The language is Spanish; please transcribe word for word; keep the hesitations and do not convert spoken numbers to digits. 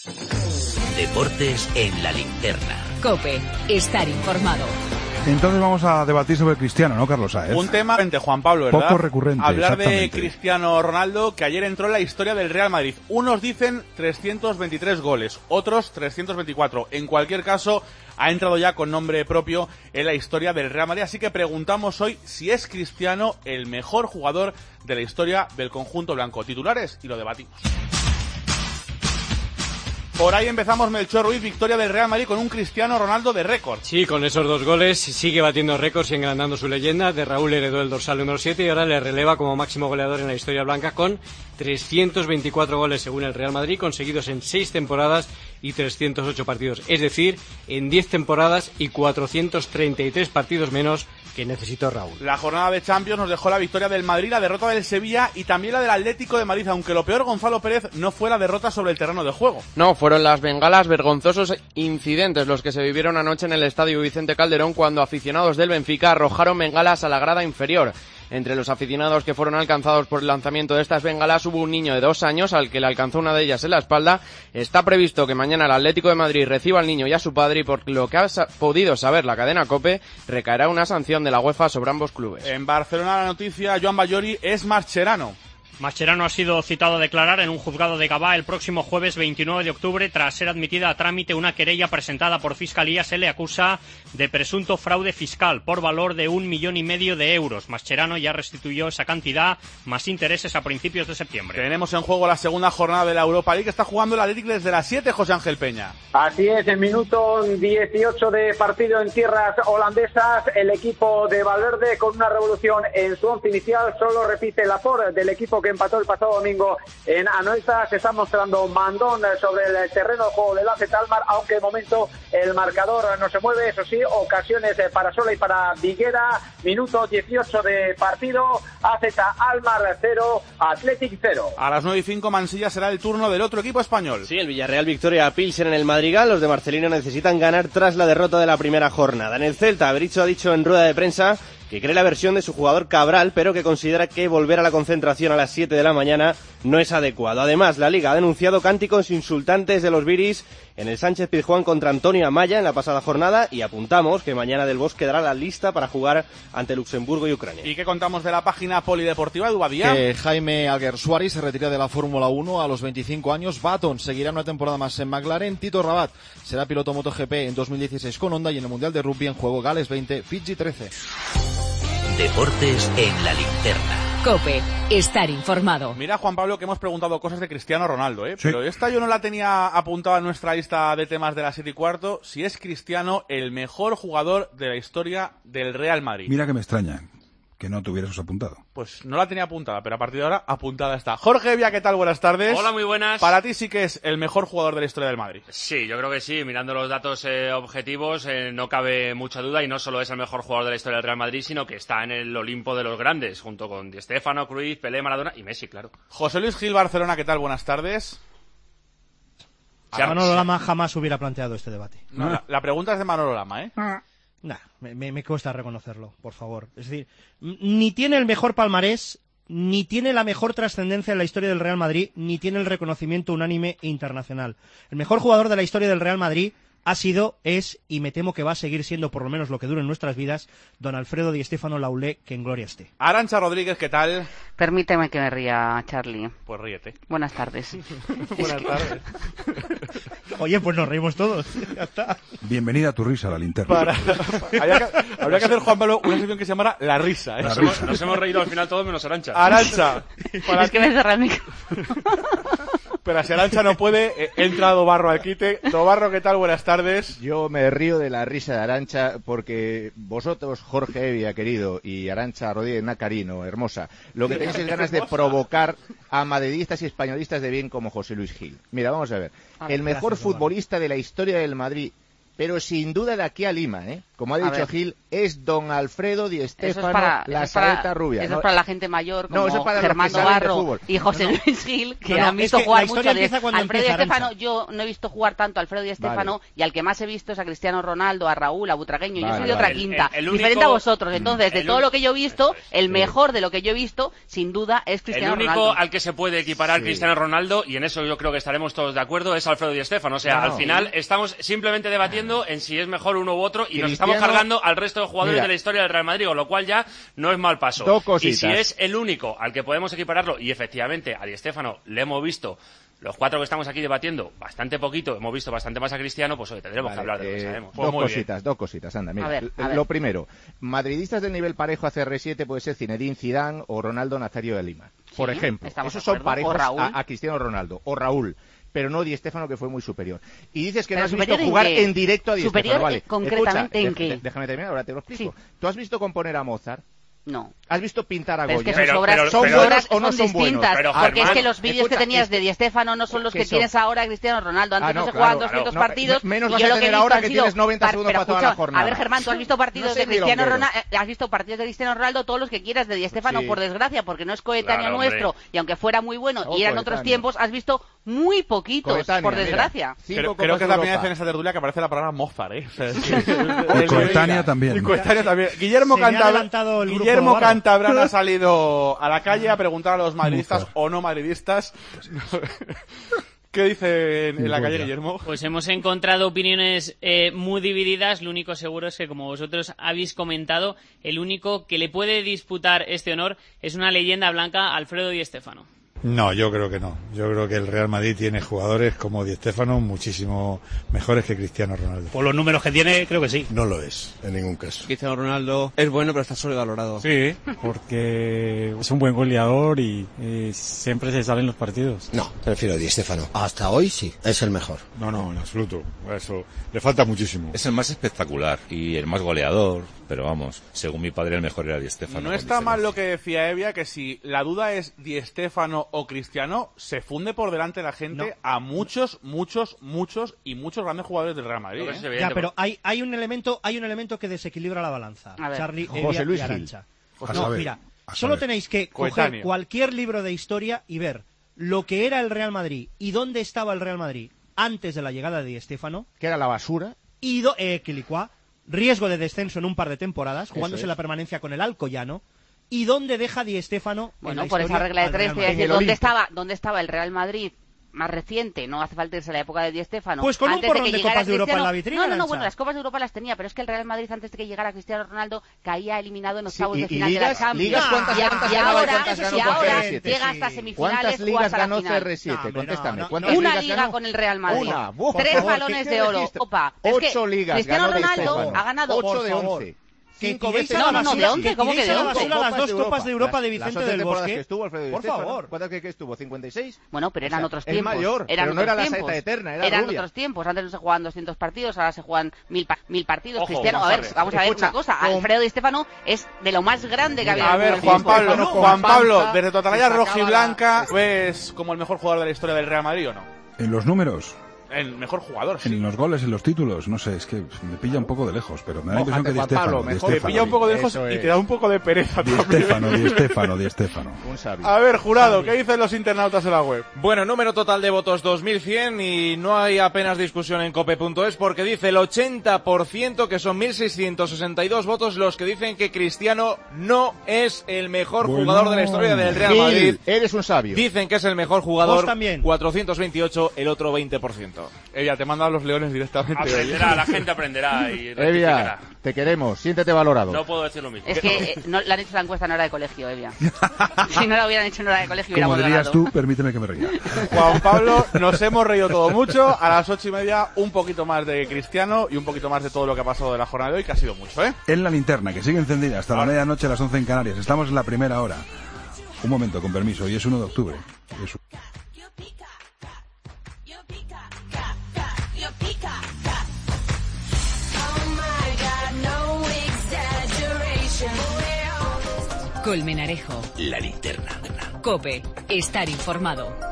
Deportes en la linterna. COPE, estar informado. Entonces vamos a debatir sobre Cristiano, ¿no, Carlos Sáez? Un tema de Juan Pablo, ¿verdad? Poco recurrente, hablar de Cristiano Ronaldo, que ayer entró en la historia del Real Madrid. Unos dicen trescientos veintitrés goles, otros trescientos veinticuatro. En cualquier caso, ha entrado ya con nombre propio en la historia del Real Madrid. Así que preguntamos hoy si es Cristiano el mejor jugador de la historia del conjunto blanco. Titulares y lo debatimos. Por ahí empezamos, Melchor Ruiz, victoria del Real Madrid con un Cristiano Ronaldo de récord. Sí, con esos dos goles sigue batiendo récords y engrandando su leyenda. De Raúl heredó el dorsal número siete y ahora le releva como máximo goleador en la historia blanca con trescientos veinticuatro goles según el Real Madrid, conseguidos en seis temporadas y trescientos ocho partidos. Es decir, en diez temporadas y cuatrocientos treinta y tres partidos menos que necesitó Raúl. La jornada de Champions nos dejó la victoria del Madrid, la derrota del Sevilla y también la del Atlético de Madrid, aunque lo peor, Gonzalo Pérez, no fue la derrota sobre el terreno de juego. No, fueron las bengalas, vergonzosos incidentes los que se vivieron anoche en el Estadio Vicente Calderón cuando aficionados del Benfica arrojaron bengalas a la grada inferior. Entre los aficionados que fueron alcanzados por el lanzamiento de estas bengalas hubo un niño de dos años al que le alcanzó una de ellas en la espalda. Está previsto que mañana el Atlético de Madrid reciba al niño y a su padre y por lo que ha sa- podido saber la cadena COPE, recaerá una sanción de la UEFA sobre ambos clubes. En Barcelona la noticia, Joan Bayori es Mascherano. Mascherano ha sido citado a declarar en un juzgado de Gavà el próximo jueves veintinueve de octubre tras ser admitida a trámite una querella presentada por Fiscalía. Se le acusa de presunto fraude fiscal por valor de un millón y medio de euros. Mascherano ya restituyó esa cantidad más intereses a principios de septiembre. Tenemos en juego la segunda jornada de la Europa League. Está jugando el Atlético desde las siete, José Ángel Peña. Así es, en minuto dieciocho de partido en tierras holandesas, el equipo de Valverde con una revolución en su once inicial solo repite el aporte del equipo que empató el pasado domingo en Anoeta. Se está mostrando mandón sobre el terreno de juego del A Z Alkmaar, aunque de momento el marcador no se mueve. Eso sí, ocasiones para Sola y para Viguera. Minuto dieciocho de partido, A Z Alkmaar cero, Athletic cero. A las nueve y cinco, Mansilla, será el turno del otro equipo español. Sí, el Villarreal victoria a Pilsen en el Madrigal. Los de Marcelino necesitan ganar tras la derrota de la primera jornada. En el Celta, Berizzo ha dicho en rueda de prensa que cree la versión de su jugador Cabral, pero que considera que volver a la concentración a las siete de la mañana no es adecuado. Además, la Liga ha denunciado cánticos insultantes de los viris en el Sánchez Pizjuán contra Antonio Amaya en la pasada jornada y apuntamos que mañana Del Bosque dará la lista para jugar ante Luxemburgo y Ucrania. ¿Y qué contamos de la página polideportiva de Ubadía? Que Jaime Alguersuari se retira de la Fórmula uno a los veinticinco años. Baton seguirá una temporada más en McLaren. Tito Rabat será piloto MotoGP en dos mil dieciséis con Honda y en el Mundial de Rugby en juego Gales veinte, Fiji trece. Deportes en la linterna. COPE, estar informado. Mira, Juan Pablo, que hemos preguntado cosas de Cristiano Ronaldo, ¿eh? Sí. Pero esta yo no la tenía apuntada en nuestra lista de temas de las siete y cuarto. Si es Cristiano el mejor jugador de la historia del Real Madrid. Mira que me extraña que no tuvieras eso apuntado. Pues no la tenía apuntada, pero a partir de ahora apuntada está. Jorge Evia, ¿qué tal? Buenas tardes. Hola, muy buenas. Para ti sí que es el mejor jugador de la historia del Madrid. Sí, yo creo que sí. Mirando los datos eh, objetivos, eh, no cabe mucha duda. Y no solo es el mejor jugador de la historia del Real Madrid, sino que está en el Olimpo de los grandes, junto con Di Stéfano, Cruyff, Pelé, Maradona y Messi, claro. José Luis Gil, Barcelona, ¿qué tal? Buenas tardes. Si Manolo Lama jamás hubiera planteado este debate. No, la, la pregunta es de Manolo Lama, ¿eh? Nah, me, me, me cuesta reconocerlo, por favor. Es decir, ni tiene el mejor palmarés, ni tiene la mejor trascendencia en la historia del Real Madrid, ni tiene el reconocimiento unánime e internacional. El mejor jugador de la historia del Real Madrid ha sido, es, y me temo que va a seguir siendo por lo menos lo que dure en nuestras vidas, don Alfredo Di Stéfano Laulé, que en gloria esté. Arantxa Rodríguez, ¿qué tal? Permíteme que me ría, Charlie. Pues ríete. Buenas tardes. Buenas tardes. Oye, pues nos reímos todos. Ya está. Bienvenida a tu risa, la linterna. Para, habría, que, habría que hacer, Juan Pablo, una sección que se llamara La Risa. ¿eh? La risa. Nos hemos reído al final todos menos Arantxa. Arantxa. Para es que me cerra el micro. Pero si Arantxa no puede, eh, entra Dobarro al quite. Dobarro, ¿qué tal? Buenas tardes. Yo me río de la risa de Arantxa porque vosotros, Jorge Evia, querido, y Arantxa Rodríguez Nacarino, hermosa, lo que tenéis es ganas de provocar a madridistas y españolistas de bien como José Luis Gil. Mira, vamos a ver. El mejor futbolista de la historia del Madrid pero sin duda de aquí a Lima, ¿eh? Como ha A dicho ver. Gil, es don Alfredo Di Eso es Stéfano, para, la eso es para- saeta rubia. eso ¿no? es para la gente mayor como No, eso es para los que Germán saben de Navarro fútbol. y José No, no. Luis Gil, que No, no, han es visto que jugar la historia mucho de empieza cuando Alfredo Di empieza Stéfano. Arantxa. Yo no he visto jugar tanto a Alfredo Di Stéfano Vale. y al que más he visto es a Cristiano Ronaldo, a Raúl, a Butragueño. Yo Vale, soy de otra vale. quinta, El- el único- diferente a vosotros. Entonces, de el todo un- lo que yo he visto, el mejor de lo que yo he visto, sin duda, es El Cristiano único Ronaldo. al que se puede equiparar Sí. Cristiano Ronaldo, y en eso yo creo que estaremos todos de acuerdo, es Alfredo Di Stéfano. O sea, No, al no. final estamos simplemente debatiendo en si es mejor uno u otro y nos Cristiano- estamos cargando al resto de jugadores Mira. de la historia del Real Madrid, con lo cual ya no es mal paso. Dos Y cositas. si es el único al que podemos equipararlo, y efectivamente a Di Stéfano le hemos visto, los cuatro que estamos aquí debatiendo, bastante poquito, hemos visto bastante más a Cristiano, pues hoy tendremos Vale, que hablar de lo que eh, sabemos. dos Pues muy bien. cositas, dos cositas, anda, mira. A ver, a L- ver. Lo primero, madridistas del nivel parejo a C R siete puede ser Zinedine Zidane o Ronaldo Nazario de Lima. Por Sí, ejemplo, estamos esos de son acuerdo. parejos O Raúl. a, a Cristiano Ronaldo o Raúl. Pero no Di Stéfano, que fue muy superior. Y dices que ¿Pero no has visto superior en jugar qué? en directo a Di ¿Superior Stéfano, vale. en- concretamente Escucha, en de- qué? de- déjame terminar, ahora te lo explico. Sí. ¿Tú has visto componer a Mozart? No. ¿Has visto pintar a Pero es Goya? que sus Pero- obras, pero- ¿Son sus pero- buenos obras o no son son buenos? distintas, Pero, porque es Germán, que los vídeos escucha, que tenías es- de Di Stéfano no son los que que, son- tienes ahora de Cristiano Ronaldo. Antes Ah, no, no, se claro, jugaban claro. doscientos No, partidos. menos y vas yo a lo que he tener visto ahora han que sido tienes noventa par- segundos pero para toda la escucha, jornada. A ver, Germán, tú has visto partidos No sé de Cristiano milonguero. Ronaldo, has visto partidos de Cristiano Ronaldo, todos los que quieras de Di Stéfano, Sí. por desgracia, porque no es coetáneo Claro, hombre. nuestro, y aunque fuera muy bueno Oh, y eran coetáneo. otros tiempos, has visto muy poquitos, Coetánea, por mira. desgracia. Cinco Creo, Copas creo que es la primera Europa. vez en esta tertulia que aparece la palabra Mozart, ¿eh? O sea, es- Y coetánea también. Y coetánea también. Guillermo, Se me ha Cantabra- adelantado el grupo Guillermo Bárbaro. Cantabrán ha salido a la calle a preguntar a los madridistas Mozart. o no madridistas. ¿Qué dice en, en la Ni calle, idea. Guillermo? Pues hemos encontrado opiniones eh, muy divididas. Lo único seguro es que, como vosotros habéis comentado, el único que le puede disputar este honor es una leyenda blanca, Alfredo Di Stéfano. No, yo creo que no. Yo creo que el Real Madrid tiene jugadores como Di Stéfano muchísimo mejores que Cristiano Ronaldo. Por los números que tiene, creo que sí. No lo es, en ningún caso. Cristiano Ronaldo es bueno, pero está sobrevalorado. Sí, porque es un buen goleador y, y siempre se sale en los partidos. No, prefiero Di Stéfano. Hasta hoy sí, es el mejor. No, no, en absoluto. Eso le falta muchísimo. Es el más espectacular y el más goleador, pero vamos, según mi padre el mejor era Di Stéfano. No con está mal diferencia. lo que decía Evia, que si la duda es Di Stéfano o Cristiano, se funde por delante la gente a muchos, muchos, muchos y muchos grandes jugadores del Real Madrid. Creo que ¿eh? es evidente, Ya, pero hay, hay un elemento, hay un elemento que desequilibra la balanza. A ver. Charlie, José Evia Luis y Gil. Arantxa. A No, saber, mira, a solo saber. tenéis que coger Coetáneo. cualquier libro de historia y ver lo que era el Real Madrid y dónde estaba el Real Madrid antes de la llegada de Di Stéfano Que era la basura. y do, eh, Quilicua, riesgo de descenso en un par de temporadas, Eso jugándose es. la permanencia con el Alcoyano, y dónde deja Di Stéfano en Bueno, la por esa historia regla de al tres, Real te voy a Madrid. decir, En el ¿dónde Olimpo. estaba, ¿dónde estaba el Real Madrid más reciente? No hace falta irse a la época de Di Stéfano. Pues con un Antes porrón que de llegara Copas de Europa en la Cristiano- vitrina, No, no, no, Arantxa. bueno, las Copas de Europa las tenía, pero es que el Real Madrid, antes de que llegara Cristiano Ronaldo, caía eliminado en Sí, octavos y- de y final de ligas- la Champions. ligas, ¿cuántas- y, a- cuántas y ganaba y ahora, cuántas ganó y con ahora C R siete? llega hasta Sí. semifinales, ¿Cuántas juega ligas hasta la ganó final. C R siete? No, hombre, Contéstame. no, no. ¿Cuántas Una ligas liga ganó? con el Real Madrid. Una. Buah, por Tres favor, balones ¿qué- de qué oro. registro? Opa, es que Ocho ligas Cristiano ganó Di Ronaldo Stéfano. ha ganado Ocho de por favor. once. Que Cinco tiréis veces a la No, no, no, basura- de once, que ¿cómo que tiréis de a la once? basura las dos Copas de Europa Las- de las Vicente ocho del temporadas Bosque. que estuvo Alfredo Di Por Stéfano. favor. ¿Cuántas que, que estuvo? ¿cincuenta y seis? Bueno, pero eran O sea, otros es tiempos. mayor, eran pero no era otros la tiempos. saeta eterna, era Eran rubia. otros tiempos. Antes no se jugaban doscientos partidos, ahora se juegan mil, pa- mil partidos. Ojo, Cristiano, a ver, González. vamos a ver Escucha, una cosa. con- Alfredo Di Stéfano es de lo más grande que ha habido. A en ver, el Juan fútbol. Pablo, no, Juan con Pablo, panza, desde tu atalaya se sacaba rojiblanca, la- ¿ves como el mejor jugador de la historia del Real Madrid o no? En los números, El mejor jugador, sí. en los goles, en los títulos, no sé, es que me pilla un poco de lejos, pero me da la impresión que Mójate, Di Juan Stéfano, Pablo, Di mejor. Te Stéfano, pilla un poco de lejos Eso y es. te da un poco de pereza Di también. Stéfano, Di Stéfano, Di Stéfano. Un sabio. A ver, jurado, ¿qué dicen los internautas en la web? Bueno, número total de votos dos mil cien y no hay apenas discusión en cope punto es porque dice el ochenta por ciento que son mil seiscientos sesenta y dos votos los que dicen que Cristiano no es el mejor Bueno. jugador de la historia del Real Gil, Madrid. eres un sabio. Dicen que es el mejor jugador, Vos también. cuatrocientos veintiocho, el otro veinte por ciento. Ella te manda a los leones directamente. oye. Aprenderá, la gente aprenderá y Evia, rectificará. te queremos, siéntete valorado. No puedo decir lo mismo. Es que eh, no, le han hecho la encuesta en hora de colegio, Evia. Si no la hubieran hecho en hora de colegio, Como hubiéramos dirías ganado. tú, permíteme que me ría. Juan Pablo, nos hemos reído todo mucho. A las ocho y media, un poquito más de Cristiano y un poquito más de todo lo que ha pasado de la jornada de hoy, que ha sido mucho, ¿eh? En la linterna, que sigue encendida hasta la medianoche a las once en Canarias. Estamos en la primera hora. Un momento, con permiso, hoy es uno de octubre. Es- Colmenarejo. La linterna. Cope. Estar informado.